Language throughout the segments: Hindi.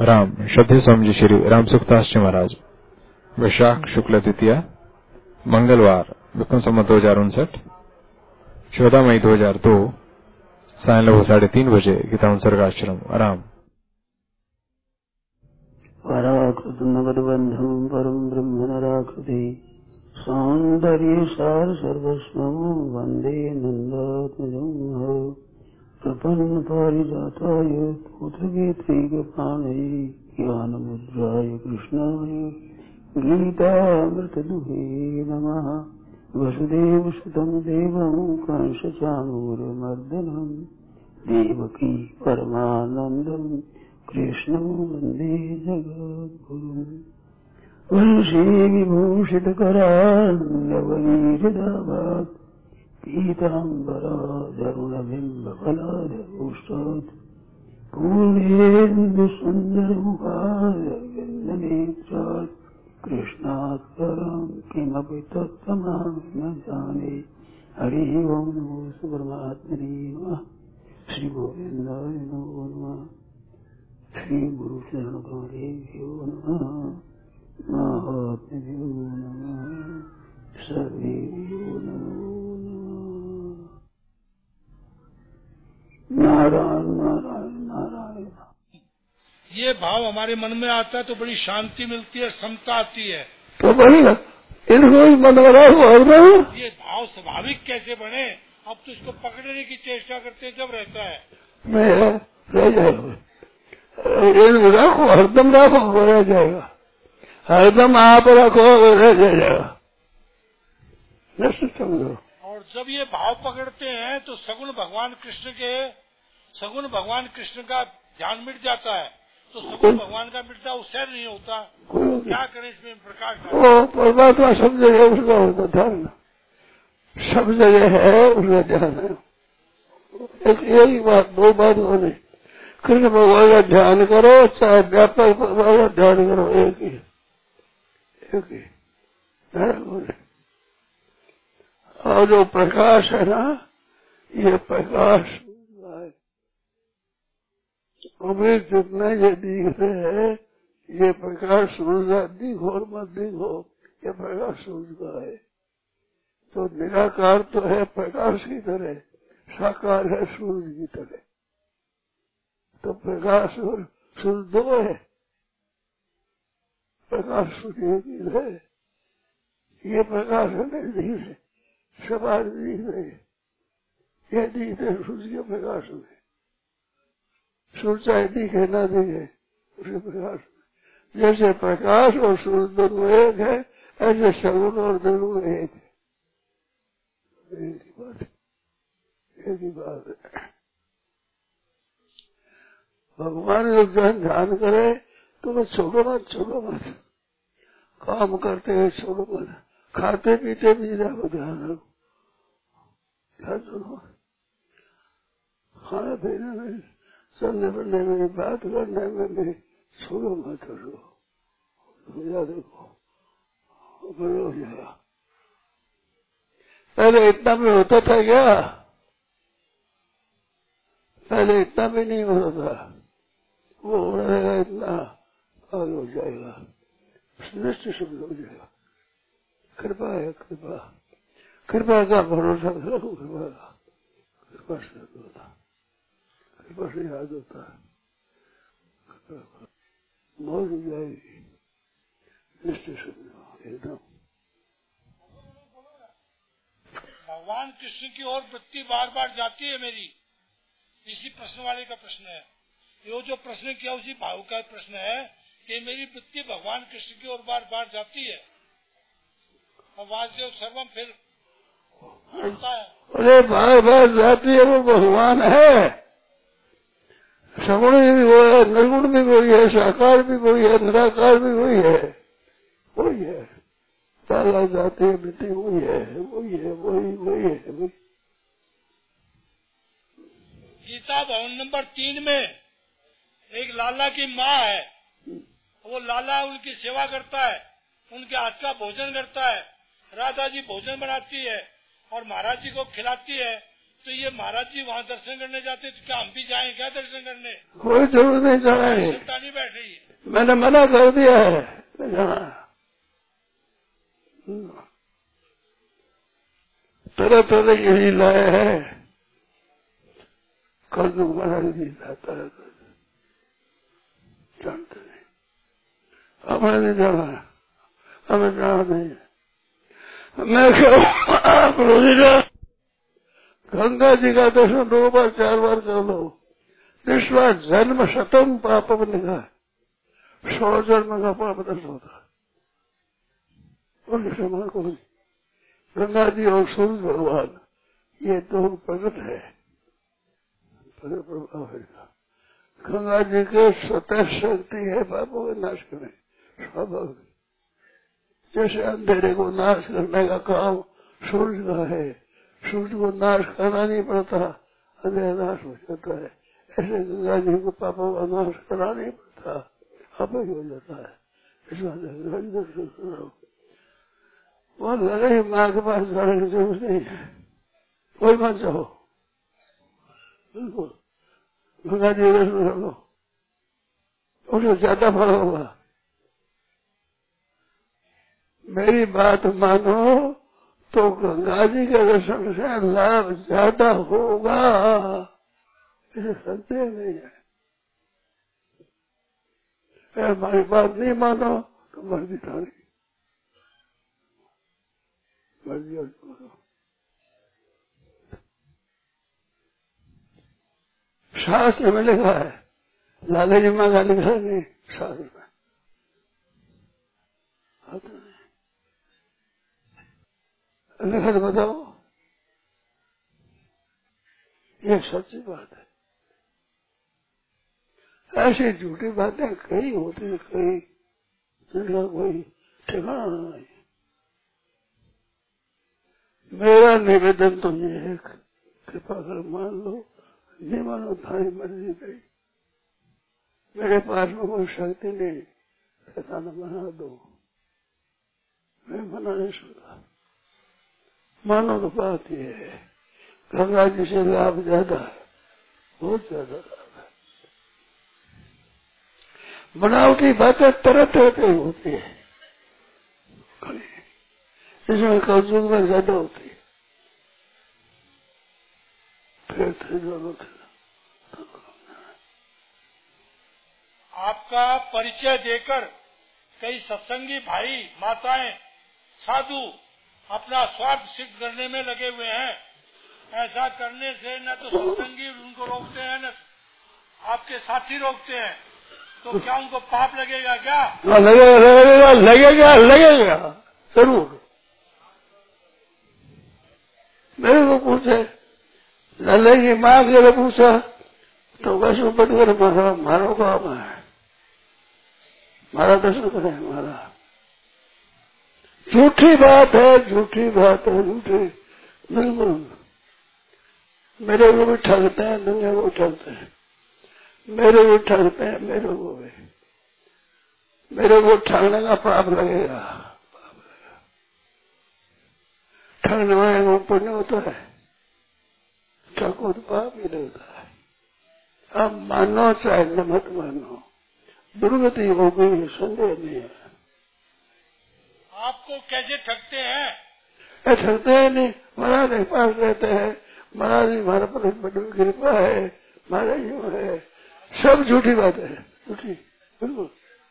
राम श्रद्धेय स्वामी जी श्री राम सुखदास जी महाराज। वैशाख शुक्ल द्वितीया मंगलवार विक्रम संवत 2059 14 मई 2002 सायं लगभग 3:30 बजे गीता उत्सर्गाश्रम आराम। पराकृतमगधबन्धं परं ब्रह्म नराकृति सौन्दर्य सार सर्वस्वं वन्दे नन्दात्मजं प्रपन्न पारिजाताय पुत्रकेतैकपाणये ज्ञानमुद्राय कृष्णाय गीतामृतदुहे नमः। वसुदेवसुतं देवं कंसचाणूरमर्दनं देवकी परमानन्दं कृष्णं वन्दे जगद्गुरुम्। वंशी विभूषितकरान्नवनीहृदाभात् पीताम्बरादरुणबिम्बफलादभूषात् पूर्णेन्दुसुन्दरमुखारविन्दनेत्रात् कृष्णात् परं किमपि तत्त्वमहं न जाने। हरिः ओं नमो परमात्मने नमः। श्री गोविन्दाय नमो नमः। श्री गुरु चरण कमलेभ्यो नमः। महात्म्यो नमः। सर्वेभ्यो नमो नमः। नारायण नारायण नारायण। ये भाव हमारे मन में आता है तो बड़ी शांति मिलती है, समता आती है। तो बड़ी इनको मन बना हुआ ये भाव स्वाभाविक कैसे बने? अब तो इसको पकड़ने की चेष्टा करते हैं जब रहता है। मैं रह जाएगा, रखो हरदम रखो रह जाएगा, हरदम आप रखो रह जाएगा। समझो। और जब ये भाव पकड़ते हैं तो सगुण भगवान कृष्ण का ध्यान मिट जाता है। तो सगुण भगवान का मिटता उससे नहीं होता। क्या करें इसमें प्रकाश? परमात्मा सब जगह उसका होता ध्यान, सब जगह है उसका ध्यान है। एक बात, दो बात हो नहीं। कृष्ण भगवान का ध्यान करो चाहे व्यापक भगवान का ध्यान करो, एक ही और जो प्रकाश है ना, ये प्रकाश हमें जितना ये दिख रहे हैं, ये प्रकाश सूर्य दिखो और मत दिखो, ये प्रकाश सूर्य का है। तो निराकार तो है प्रकाश की तरह, साकार है सूर्य की तरह। तो प्रकाश और सूर्य दो है, प्रकाश सूर्य की है। ये प्रकाश नहीं है, सब आज दिख रहे, ये दिख रहे सूर्य के प्रकाश में। सूर्य चाहे दिखे ना दिखे उसके प्रकाश में। जैसे प्रकाश और सूर्य दोनों एक है, ऐसे सगुण और निर्गुण एक है। एक ही बात है। भगवान लोग जहाँ ध्यान करे तो मैं छोड़ो मत, काम करते हैं छोड़ो मत, खाते पीते भी रखो ध्यान रखो, खाने पीने में, चलने फिरने में, बात करने में भी छोड़ो मत करो, देखो हो जाएगा। पहले इतना भी होता था क्या? पहले इतना भी नहीं होता था, वो हो रहेगा, इतना आगे हो जाएगा, निश्चित शब्द हो जाएगा। कृपा है, कृपा का भरोसा रखो, कृपा से होता, कृपा से याद होता है, मौज हो जाएगी, निश्चित शब्द एकदम। भगवान कृष्ण की ओर वृत्ति बार बार जाती है मेरी। इसी प्रश्न वाले का प्रश्न है, ये जो प्रश्न किया उसी भाव का प्रश्न है कि मेरी वृत्ति भगवान कृष्ण की ओर बार बार जाती है और वासुदेव सर्वम फिर होता है। अरे बार बार जाती है, वो भगवान है। सगुण भी वो है, निर्गुण भी वही है, साकार भी वही है, निराकार भी वही है, चाला जाती है वृत्ति वही है। गीता भवन नंबर 3 में एक लाला की माँ है, वो लाला उनकी सेवा करता है, उनके हाथ का भोजन करता है। राधा जी भोजन बनाती है और महाराज जी को खिलाती है, तो ये महाराज जी वहाँ दर्शन करने जाते तो क्या हम भी जाएं क्या दर्शन करने? कोई जरूरत नहीं जाना है, क्षमता नहीं बैठ रही है। मैंने मना कर दिया है जाना। तरह तरह की लीलाएं है, कर दू मना नहीं जाता है, जानते नहीं, हमें नहीं जाना है, हमें जाना नहीं है। मैं कहूँ आप रोजिना गंगा जी का दर्शन 2 बार 4 बार कर लो, विश्वा जन्म शतम पापम लिखा है, 100 जन्म का पाप दर्शन होता है, और क्षमा को नहीं। गंगा जी और सूर्य भगवान ये 2 प्रकट है, प्रकट प्रभाव है। गंगा जी के स्वतः शक्ति है पापों के नाश करने, स्वाभाविक। जैसे अंधेरे को नाश करने का काम सूर्य का है, सूर्य को नाश करना नहीं पड़ता, अंधेरा नाश हो जाता है। ऐसे गंगा जी को पापों का नाश करना नहीं पड़ता, आप ही हो जाता है। इस बात वो लगे माँ के पास जाने की जरूरत नहीं है, कोई मत जाओ, बिल्कुल गंगा जी दर्शन कर लो, उससे ज्यादा फल होगा। मेरी बात मानो तो गंगा जी के दर्शन से लाभ ज्यादा होगा, इसे संदेह नहीं है। हमारी बात नहीं मानो तो मर्जी थारी, मर्जी और शास्त्र में लिखा है, लाला जी माँ का लिखा नहीं शास्त्र में, लिखा तो बताओ, ये सच्ची बात है। ऐसी झूठी बातें कई होती है, कई जिनका कोई ठिकाना नहीं। मेरा निवेदन तो ये है, कृपा कर मान लो, नहीं मानो थारी मर्जी गई, मेरे पास में कोई शक्ति नहीं, ऐसा न बना दो, मैं मना नहीं सकता। मानो तो बात ये है, गंगा जी से लाभ ज्यादा है, बहुत ज्यादा लाभ है। बनावटी बातें तरह तरह की होती है, इसमें कलयुग में ज्यादा होती है। फिर आपका परिचय देकर कई सत्संगी भाई माताएं साधु अपना स्वार्थ सिद्ध करने में लगे हुए हैं। ऐसा करने से न तो सत्संगी उनको रोकते हैं, न आपके साथी रोकते हैं, तो क्या उनको पाप लगेगा क्या? लगेगा लगेगा लगेगा लगेगा जरूर। मेरे को पूछे, लल्ले की माँ के लिए पूछा तो वैसे बढ़कर मारो काम है, मारा दर्शन करे हमारा। झूठी बात है, झूठी बात है, झूठी बिल्कुल। मेरे को भी ठगते हैं, दुनिया को ठगते हैं, मेरे भी ठगते हैं, मेरे को ठगने का पाप लगेगा। ठगने वाले को पुण्य होता है, ठगो तो पाप ही लगता है। अब मानो चाहे न मत मानो, दुर्गति हो गई, संदेह नहीं है। आपको कैसे ठगते हैं? ठगते हैं नहीं, महाराज के पास रहते हैं, महाराज जी हमारे पर बड़ी कृपा है, महाराज जी है, सब झूठी बात है, झूठी बिल्कुल।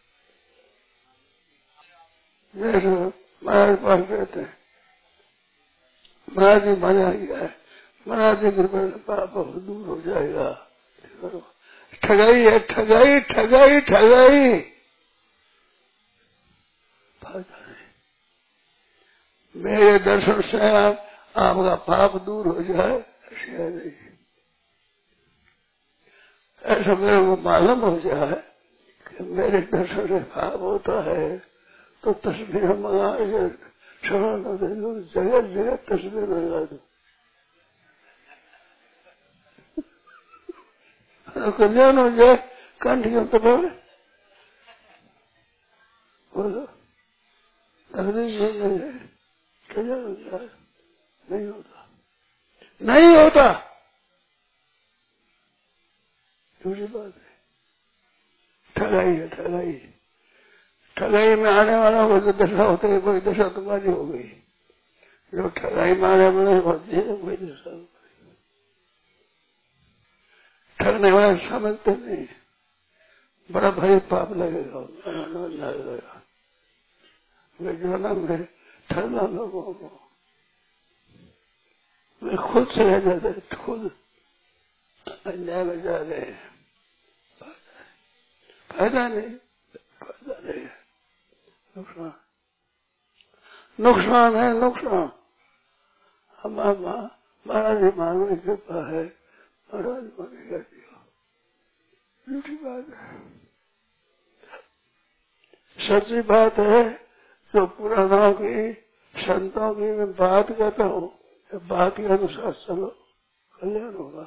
जैसे महाराज के पास रहते हैं, महाराज जी माना गया है, महाराज जी कृपा पाप दूर हो जाएगा। ठगाई है, ठगाई ठगाई ठगाई, मेरे दर्शन से आपका पाप दूर हो जाए, ऐसा नहीं। ऐसा मेरे को मालूम हो जाए कि मेरे दर्शन से पाप होता है तो तस्वीर मंगा जगह जगह तस्वीर लगा दो, कल्याण हो जाए। कंठ क्यों तो बोलो कल्याण हो जाए, नहीं होता। नहीं होता, दूसरी बात है। ठगाई है, ठगाई। ठगाई में आने वाला कोई तो दशा होती है, कोई दशा तुम्हारी हो गई। जो ठगाई में आने वाले होती है कोई दशा हो गई। ठगने वाले समझते नहीं, बड़ा भारी पाप लगेगा, लगेगा। वे जो ना मैं ठगना लोगों को, वे खुद से रह जाते, खुद अन्याय में जा रहे हैं। फायदा नहीं, फायदा नहीं है, नुकसान, नुकसान है, नुकसान। हमारा महाराज दिमाग में कृपा है, महाराज माने कर दिया, झूठी बात है। सच्ची बात है, जो पुराणों की संतों की मैं बात कहता हूँ, बात के अनुसार चलो, कल्याण होगा।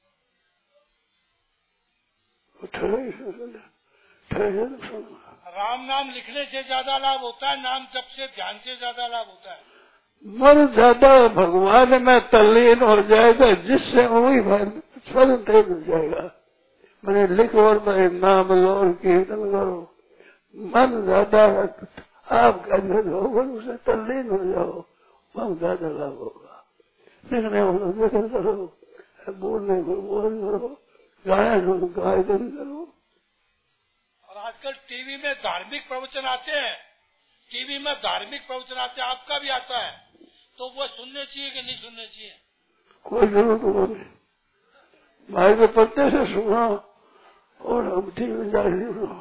ठगे से नुकसान होगा। राम नाम लिखने से ज्यादा लाभ होता है, नाम जप से ध्यान से ज्यादा लाभ होता है। मन ज्यादा भगवान में तल्लीन हो जाएगा, जिससे वही स्वयं तेज हो जाएगा। मैंने लिखो और मैं नाम लो और कीर्तन करो, मन ज्यादा आपका जब होगा उसे तल्लीन हो जाओ, वह ज्यादा लाभ होगा। लिखने वालों लिखन करो, बोलने को बोल करो, गाने सुनो गायन करो। और आजकल टीवी में धार्मिक प्रवचन आते हैं, टीवी में धार्मिक प्रवचन आते हैं, आपका भी आता है, तो वो सुनने चाहिए कि नहीं सुनने चाहिए? कोई जरूरत नहीं, भाई के पत्ते से सुना और हम टीवी में जाके सुनो,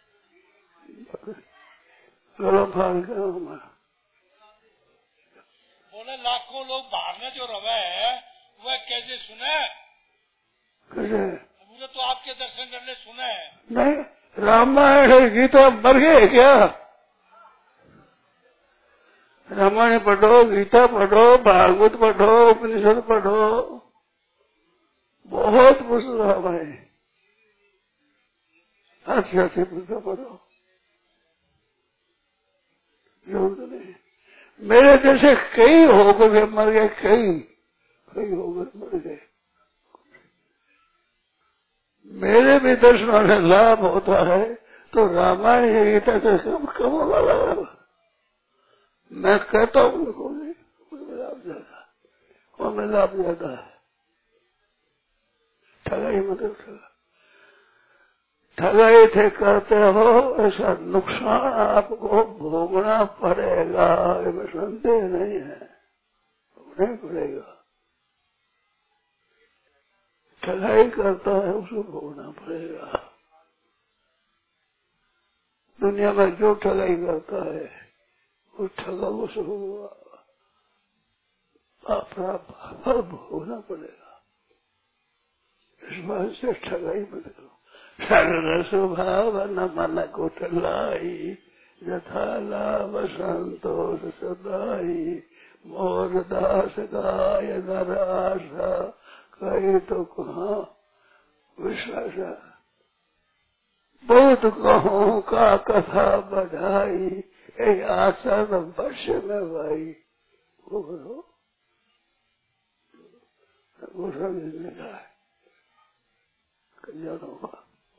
गला फाड़ के हमारा। बोले लाखों लोग बाहर में जो रवे है वह कैसे सुने? कैसे? मुझे तो आपके दर्शन करने सुने हैं। नहीं, रामायण गीता मर गए क्या? रामायण पढ़ो, गीता पढ़ो, भागवत पढ़ो, उपनिषद पढ़ो, बहुत पुस्तक है, अच्छी अच्छी पुस्तक पढ़ो, जरूरत नहीं। मेरे जैसे कई होकर मर गए, कई होकर मर गए। मेरे भी दर्शनों में लाभ होता है तो रामायण गीता से कम होगा लाभ। मैं कहता हूँ उनको उसमें लाभ ज्यादा, उनमें लाभ ज्यादा है। ठगाई मतलब ठगाई थे करते हो, ऐसा नुकसान आपको भोगना पड़ेगा, इसमें संदेह नहीं है, भोगना पड़ेगा। ठगाई करता है उसको भोगना पड़ेगा। दुनिया में जो ठगाई करता है उस ठगा उसको अपना फल भोगना पड़ेगा। इस बात से ठगाई मत करो। सरल स्वभाव न मन कुटलाई, यथा लाभ संतोष सदाई, मोर दास गाय नर आशा, कही तो कहाँ विश्वास। बहुत कहूँ का कथा बढ़ाई, आचरण वर्ष में भाई वो करो, वो सब लिखा है, कल्याण होगा।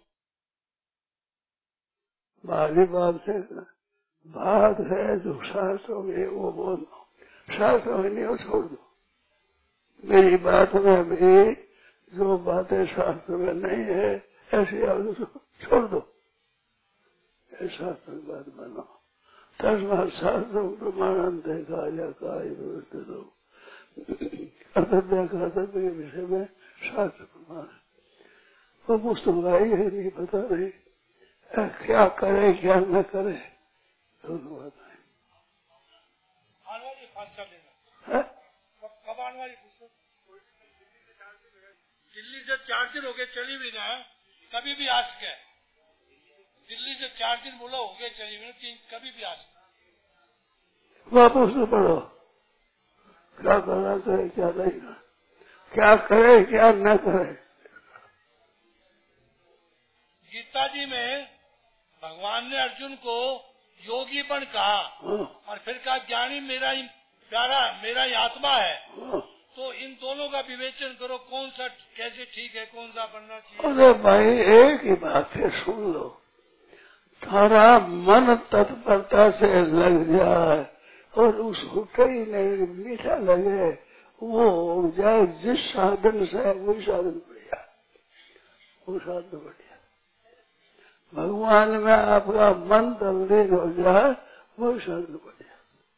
बाली बात से बात है जो शास्त्रों में वो बोलो, शास्त्रों में नहीं हो छोड़ दो। मेरी बात में भी जो बातें शास्त्र में नहीं है ऐसी आप छोड़ दो, शास्त्र की बात मानो। तस्मात् शास्त्रं प्रमाणन्ते कार्य कार्य व्यवस्थितो, कर्तव्य कर्तव्य के विषय में शास्त्र प्रमाण है। वो पुस्तक आई है नहीं, पता नहीं क्या करे क्या न करे, दोनों बात है। कब आने वाली पुस्तक? दिल्ली से 4 दिन हो गए चली भी ना, कभी भी आ सके। दिल्ली से 4 दिन बोला हो गए चली भी ना, कभी भी आ सके। वापस तो पढ़ो, क्या करना चाहिए क्या नहीं, क्या करे क्या न करे। गीता जी में भगवान ने अर्जुन को योगी बन कहा और फिर कहा ज्ञानी मेरा ही प्यारा, मेरा ही आत्मा है। तो इन दोनों का विवेचन करो, कौन सा कैसे ठीक है, कौन सा बनना चाहिए। अरे भाई एक ही बात है, सुन लो। थारा मन तत्परता से लग जाए और उसको कहीं नहीं मीठा लगे, वो हो जाए जिस साधन से वही साधन बढ़िया, वो साधन बढ़िया। भगवान में आपका मन तल्लीन हो जाए वो साधन बढ़िया,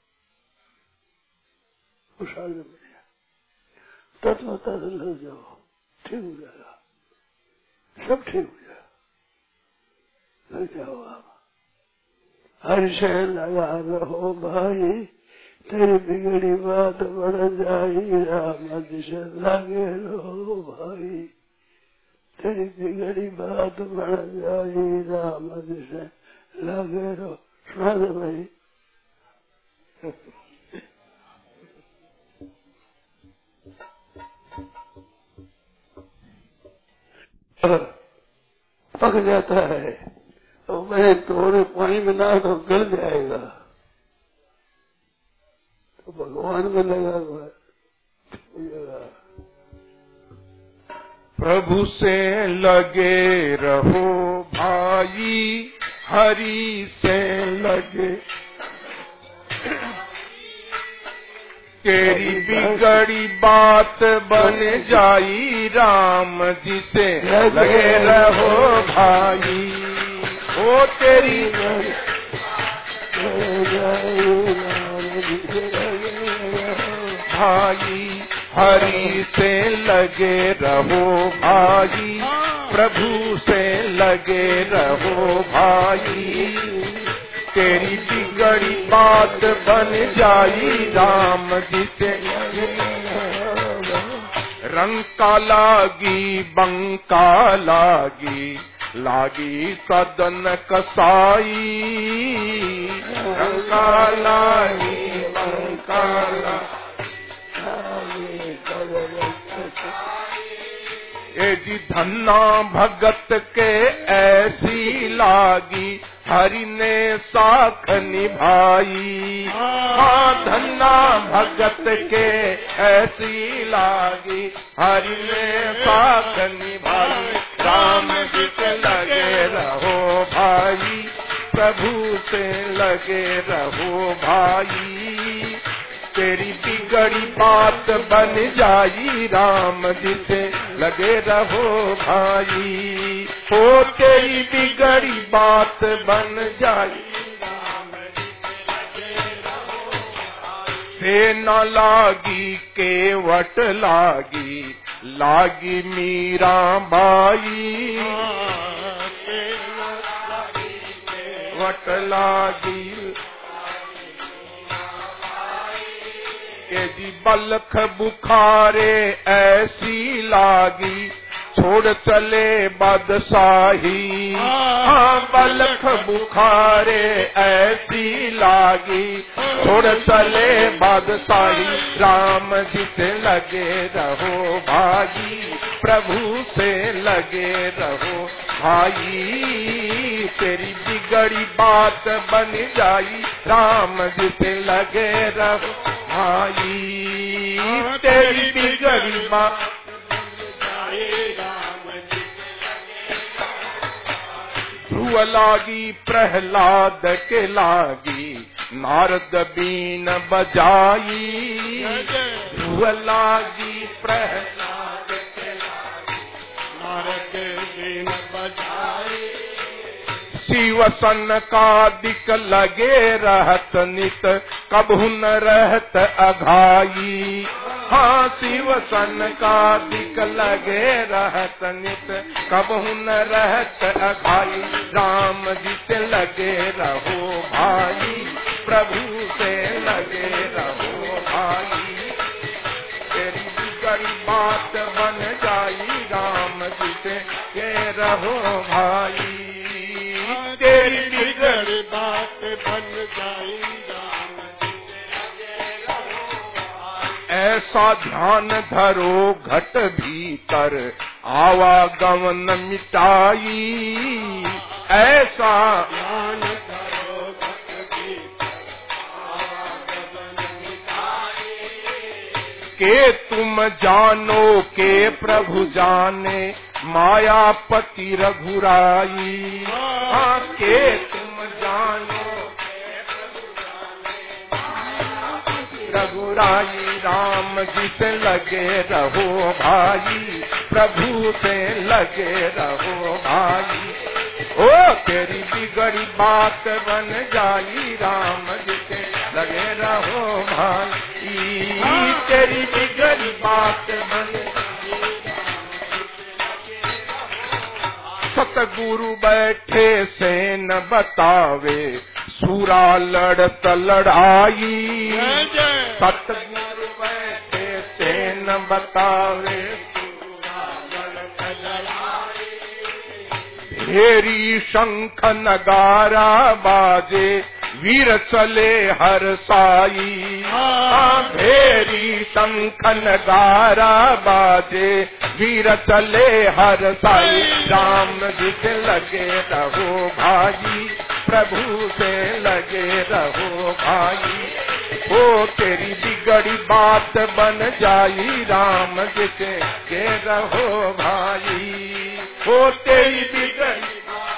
वो साधन बढ़िया। तत्वता से लग जाओ, ठीक हो जाएगा, सब ठीक हो जाएगा। लग जाओ आप, हर शय लगा रहो भाई, तेरी बिगड़ी बात बढ़ जाई, राम से लगे रहो भाई, तेरी बिगड़ी बात बढ़ जाई, राम से लगे रहो। सुना दे भाई। पक जाता है तो मैं थोड़े पानी में ना तो गल जाएगा, तो भगवान में लगा हुआ प्रभु से लगे रहो भाई, हरि से लगे, तेरी बिगड़ी बात बन जाई, राम जी से लगे रहो भाई, ओ तेरी भाई, हरि से लगे रहो भाई, प्रभु से लगे रहो भाई, तेरी बिगड़ी बात बन जाई, राम जी से। रंग का लागी बंका लागी, लागी सदन कसाई, रंग का लागी बंका लागी, ए जी धन्ना भगत के ऐसी लागी, हरि ने साख निभाई। हाँ धन्ना भगत के ऐसी लागी, हरि ने साख निभाई, राम जी से लगे रहो भाई, प्रभु से लगे रहो भाई, तेरी बिगड़ी बात बन जाई, राम जी से लगे रहो भाई, हो तेरी बिगड़ी बात बन जाई, से न लागी केवट लागी, लागी मीरा बाई, वट लागी के जी बलख बुखारे ऐसी लागी, छोड़ चले बादशाही। हाँ बलख बुखारे ऐसी लागी, छोड़ चले बादशाही, राम जी से लगे रहो भाई, प्रभु से लगे रहो भाई, तेरी बिगड़ी बात बन जाई, राम जी से लगे रहो भाई, तेरी बिगड़ी बात ध्रुव लागी प्रहलाद के लागी, नारद बीन बजाई, ध्रुव लागी प्रहलाद के लागी, नारद बीन बजाई, शिव सन का दिक लगे रहत नित, कबहु न रहत अघाई। हाँ शिव सन का दिक लगे रहत नित, कबहु न रहत अघाई, राम जी से लगे रहो भाई, प्रभु से लगे रहो भाई, तेरी बिगड़ी बात बन जाई, राम जी से लगे रहो भाई, तेरी बिगड़ी बात बन जाई, राम जी से लगे रहो भाई, ऐसा ध्यान धरो घट भीतर, आवागमन मिटाई, ऐसा ध्यान धरो घट भीतर, आवागमन मिटाई, के तुम जानो के प्रभु जाने मायापति रघुराई। हाँ के तुम जानो रघुराई, राम जी से लगे रहो भाई, प्रभु से लगे रहो भाई। ओ तेरी बिगड़ी बात बन जाई, राम जी से लगे रहो भाई, तेरी बिगड़ी बात बन। सतगुरु बैठे से न बतावे, सूरा लड़त लड़ाई। सतगुरु बैठे से न बतावे, सूरा लड़त लड़ाई। भेरी शंख नगारा बाजे, वीर चले हर साई। भेरी शंख नगारा बाजे, वीर चले हर साई। राम जी से लगे रहो भाई, प्रभु से लगे रहो भाई। ओ तेरी बिगड़ी बात बन जाई, राम जी से लगे रहो भाई। ओ तेरी बिगड़ी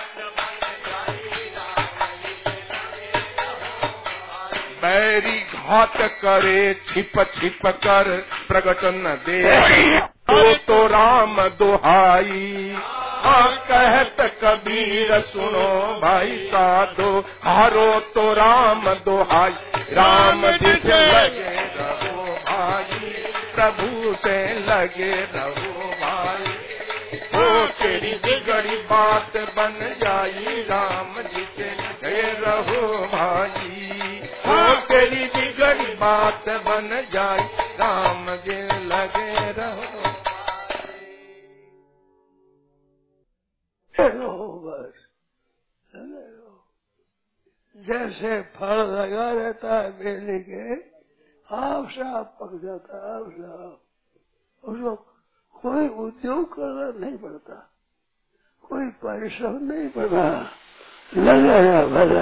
बैरी घात करे छिप छिप कर, प्रगट न दे तो राम दुहाई। हाँ कहत कबीर सुनो भाई साधो, हारो तो राम दुहाई। राम जी से लगे रहो भाई, प्रभु से लगे रहो भाई। ओ तेरी बिगड़ी बात बन जाई, राम जी से लगे रहो भाई। ओ तेरी बिगड़ी बात बन जाई, राम जी लगे रहो। बस जैसे फल लगा रहता है बेली के, आप साफ पक जाता है, आप साफ। उसको कोई उद्योग करना नहीं पड़ता, कोई परिश्रम नहीं पड़ता, लगा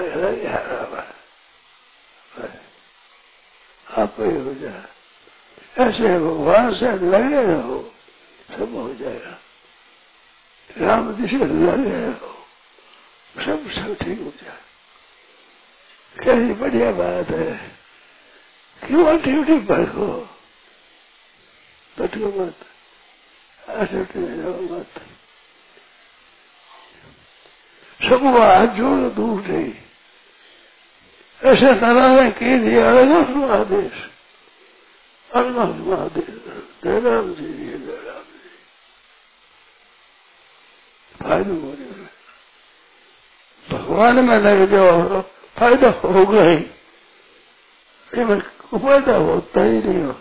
आप ही हो जाए। ऐसे भगवान से लगे रहो, सब हो जाएगा। राम जी से लगे रहो, सब ठीक हो जाए। कैसी बढ़िया बात है। क्यों ड्यूटी भड़को, भटको मत, ऐसे मत। सबको हाथ जोड़ दूर नहीं। ऐसे नारायण के लिए अलग आदेश, अलग आदेश। जय राम जी, जय राम जी। फायदा हो रहे, भगवान में लग जाओ, फायदा होगा ही। फायदा होता ही नहीं हो।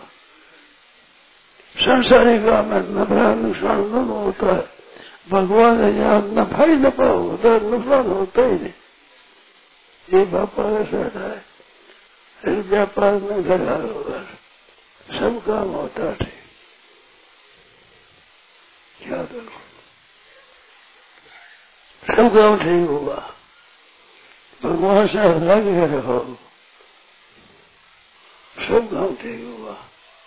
संसारी का में नफा नुकसान दोनों होता है। भगवान यहाँ नफा ही नफा होता है, नुकसान होता ही नहीं। ये व्यापार ऐसा है, इस व्यापार में घटा होगा, सब काम होता है। क्या करो, सब काम ठीक होगा। भगवान से लगे रहो, सब काम ठीक होगा।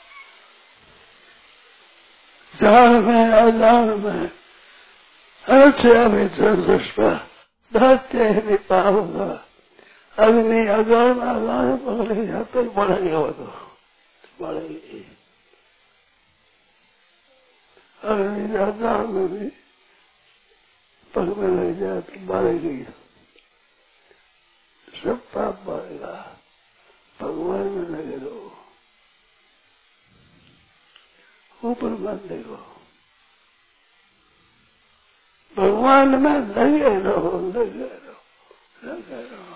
जान में अजान में अच्छे अभी दुष्पा धरते भी पाऊंगा। अग्नि अगान अगान पकड़े जाते बढ़ेगा, वो तो बढ़ेगी। अग्नि अगान में भी पग में लग जाए तो बढ़ेगी, सब पाप बढ़ेगा। भगवान में लगे रहो, ऊपर मत देखो, भगवान में लगे रहो, लगे रहो, लगे रहो।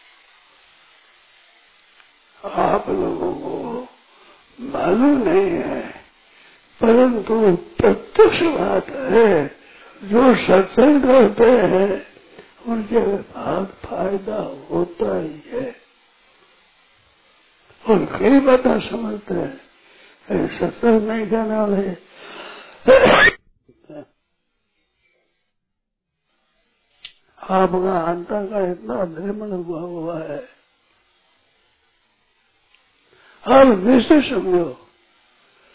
आप लोगों को मालूम नहीं है, परंतु प्रत्यक्ष बात है। जो सत्संग करते हैं उनके बाद फायदा होता ही है। और कई बातें समझते हैं, सत्संग नहीं करने वाले आपका अंतर का इतना निर्मल हुआ है। आप निश्चय समझो,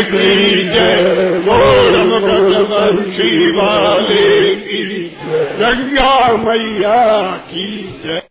की जय, गोरम बंशी वाले की, गंगा मैया की जय।